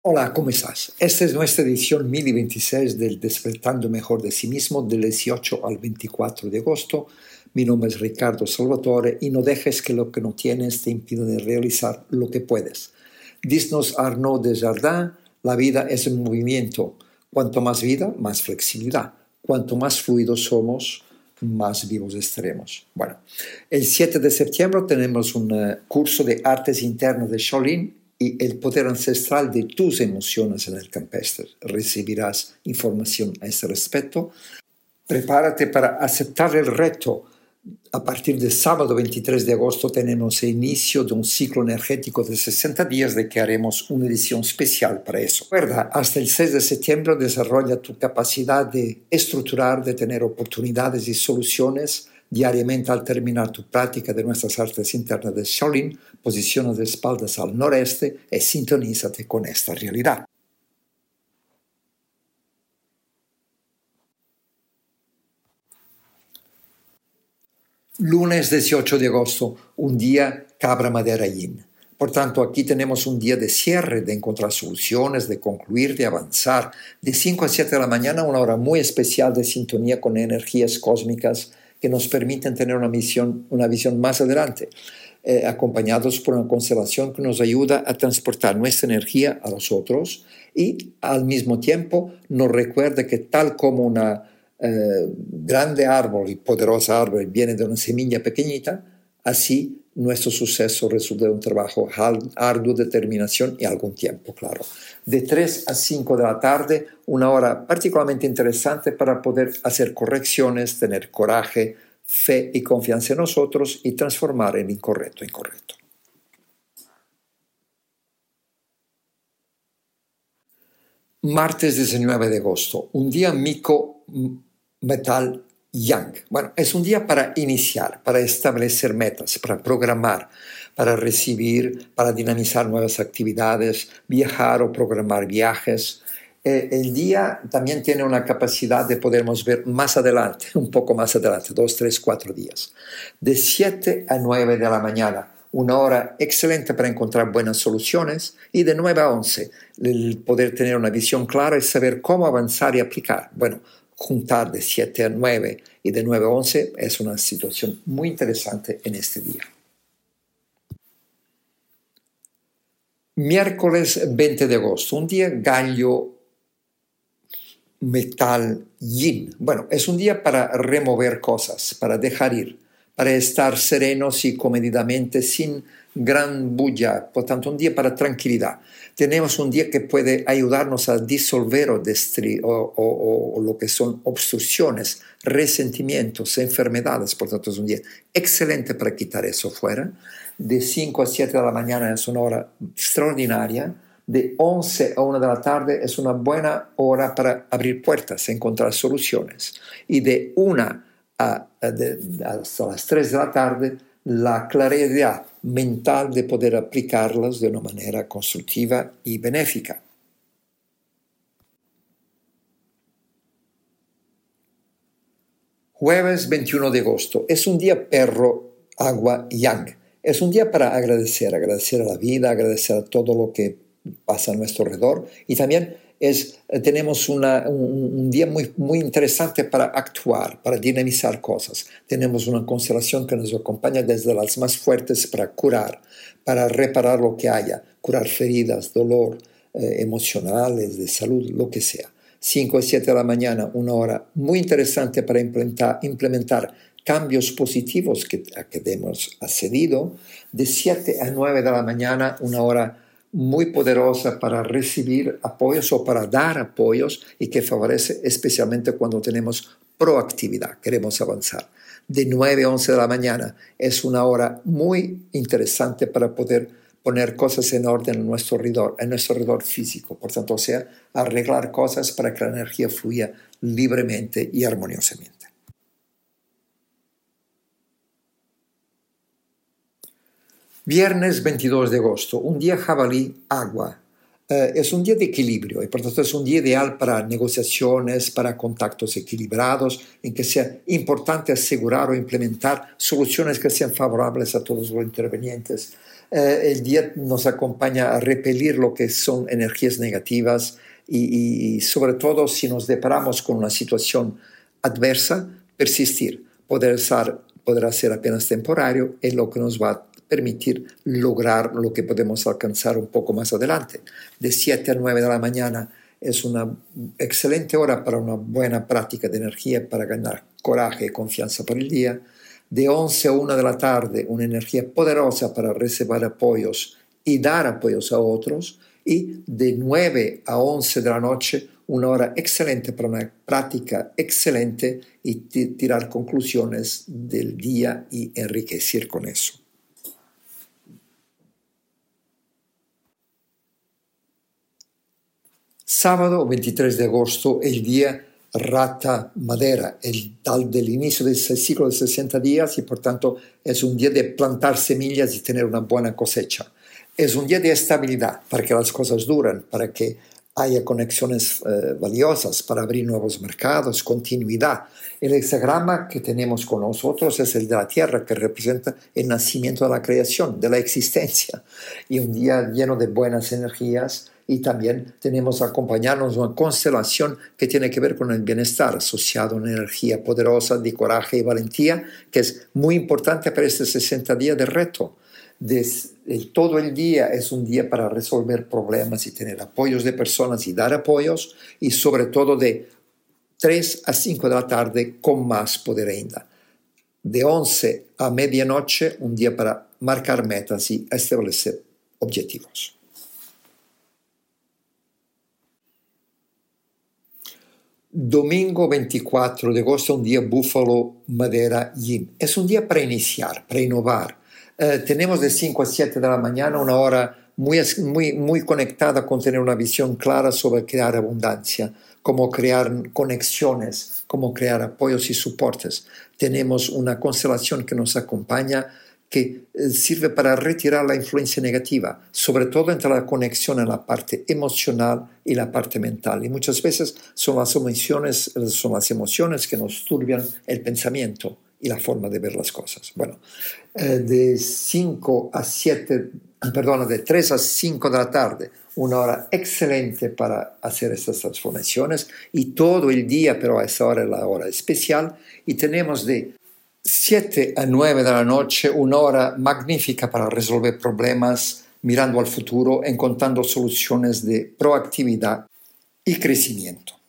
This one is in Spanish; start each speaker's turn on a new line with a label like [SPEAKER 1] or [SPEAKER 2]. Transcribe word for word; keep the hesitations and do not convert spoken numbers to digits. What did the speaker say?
[SPEAKER 1] Hola, ¿cómo estás? Esta es nuestra edición mil veintiséis del Despertando Mejor de Sí Mismo del dieciocho al veinticuatro de agosto. Mi nombre es Ricardo Salvatore y no dejes que lo que no tienes te impida de realizar lo que puedes. Dice-nos Arnaud Desjardins, la vida es un movimiento. Cuanto más vida, más flexibilidad. Cuanto más fluidos somos, más vivos estaremos. Bueno, el siete de septiembre tenemos un uh, curso de artes internas de Shaolin y el poder ancestral de tus emociones en el campestre. Recibirás información a este respecto. Prepárate para aceptar el reto. A partir del sábado veintitrés de agosto tenemos el inicio de un ciclo energético de sesenta días de que haremos una edición especial para eso. Recuerda, hasta el seis de septiembre desarrolla tu capacidad de estructurar, de tener oportunidades y soluciones diariamente al terminar tu práctica de nuestras artes internas de Shaolin. Posiciona de espaldas al noreste y sintonízate con esta realidad. Lunes dieciocho de agosto, un día cabra madera yin. Por tanto, aquí tenemos un día de cierre, de encontrar soluciones, de concluir, de avanzar. De cinco a siete de la mañana, una hora muy especial de sintonía con energías cósmicas que nos permiten tener una visión, una visión más adelante, eh, acompañados por una constelación que nos ayuda a transportar nuestra energía a los otros y al mismo tiempo nos recuerda que tal como una eh, grande árbol y poderosa árbol viene de una semilla pequeñita, así nuestro suceso resulta de un trabajo arduo, determinación y algún tiempo, claro. De tres a cinco de la tarde, una hora particularmente interesante para poder hacer correcciones, tener coraje, fe y confianza en nosotros y transformar el incorrecto en correcto. Martes diecinueve de agosto, un día mico metal yang. Bueno, es un día para iniciar, para establecer metas, para programar, para recibir, para dinamizar nuevas actividades, viajar o programar viajes. Eh, el día también tiene una capacidad de podernos ver más adelante, un poco más adelante, dos, tres, cuatro días. De siete a nueve de la mañana, una hora excelente para encontrar buenas soluciones, y de nueve a once, el poder tener una visión clara y saber cómo avanzar y aplicar. Bueno, juntar de siete a nueve y de nueve a once es una situación muy interesante en este día. Miércoles veinte de agosto, un día gallo metal yin. Bueno, es un día para remover cosas, para dejar ir, para estar serenos y comedidamente sin gran bulla, por tanto un día para tranquilidad. Tenemos un día que puede ayudarnos a disolver o, destri- o, o, o lo que son obstrucciones, resentimientos, enfermedades, por tanto es un día excelente para quitar eso fuera. De cinco a siete de la mañana es una hora extraordinaria. De once a una de la tarde es una buena hora para abrir puertas, encontrar soluciones. Y de una a, a de, hasta las tres de la tarde, la claridad mental de poder aplicarlas de una manera constructiva y benéfica. Jueves veintiuno de agosto es un día perro, agua, yang. Es un día para agradecer, agradecer a la vida, agradecer a todo lo que pasa a nuestro alrededor, y también es, tenemos una, un, un día muy, muy interesante para actuar, para dinamizar cosas. Tenemos una constelación que nos acompaña desde las más fuertes para curar, para reparar lo que haya, curar feridas, dolor, eh, emocionales, de salud, lo que sea. cinco a siete de la mañana, una hora muy interesante para implementar, implementar cambios positivos que, a que hemos accedido. De siete a nueve de la mañana, una hora muy poderosa para recibir apoyos o para dar apoyos, y que favorece especialmente cuando tenemos proactividad, queremos avanzar. De nueve a once de la mañana es una hora muy interesante para poder poner cosas en orden en nuestro alrededor, en nuestro alrededor físico. Por tanto, o sea, arreglar cosas para que la energía fluya libremente y armoniosamente. Viernes veintidós de agosto, un día jabalí, agua. Eh, es un día de equilibrio y por tanto es un día ideal para negociaciones, para contactos equilibrados, en que sea importante asegurar o implementar soluciones que sean favorables a todos los intervenientes. Eh, el día nos acompaña a repelir lo que son energías negativas y, y sobre todo si nos deparamos con una situación adversa, persistir. Poder ser, podrá ser apenas temporario, es lo que nos va a permitir lograr lo que podemos alcanzar un poco más adelante. De siete a nueve de la mañana es una excelente hora para una buena práctica de energía, para ganar coraje y confianza para el día. De once a una de la tarde, una energía poderosa para reservar apoyos y dar apoyos a otros. Y de nueve a once de la noche, una hora excelente para una práctica excelente y tirar conclusiones del día y enriquecer con eso. Sábado veintitrés de agosto, el día Rata Madera, el tal del inicio del ciclo de sesenta días y por tanto es un día de plantar semillas y tener una buena cosecha. Es un día de estabilidad para que las cosas duren, para que haya conexiones eh, valiosas, para abrir nuevos mercados, continuidad. El hexagrama que tenemos con nosotros es el de la Tierra, que representa el nacimiento de la creación, de la existencia. Y un día lleno de buenas energías. Y también tenemos a acompañarnos una constelación que tiene que ver con el bienestar, asociado a una energía poderosa de coraje y valentía, que es muy importante para este sesenta días de reto. Des, el, todo el día es un día para resolver problemas y tener apoyos de personas y dar apoyos, y sobre todo de tres a cinco de la tarde con más poder ainda. De once a medianoche, un día para marcar metas y establecer objetivos. Domingo veinticuatro de agosto, un día Búfalo Madera Yin. Es un día para iniciar, para innovar. Eh, tenemos de cinco a siete de la mañana una hora muy, muy, muy conectada con tener una visión clara sobre crear abundancia, cómo crear conexiones, cómo crear apoyos y soportes. Tenemos una constelación que nos acompaña que sirve para retirar la influencia negativa, sobre todo entre la conexión en la parte emocional y la parte mental. Y muchas veces son las emociones, son las emociones que nos turbian el pensamiento y la forma de ver las cosas. Bueno, de cinco a siete, perdón, de tres a cinco de la tarde, una hora excelente para hacer estas transformaciones, y todo el día, pero a esa hora es la hora especial, y tenemos de siete a nueve de la noche, una hora magnífica para resolver problemas, mirando al futuro, encontrando soluciones de proactividad y crecimiento.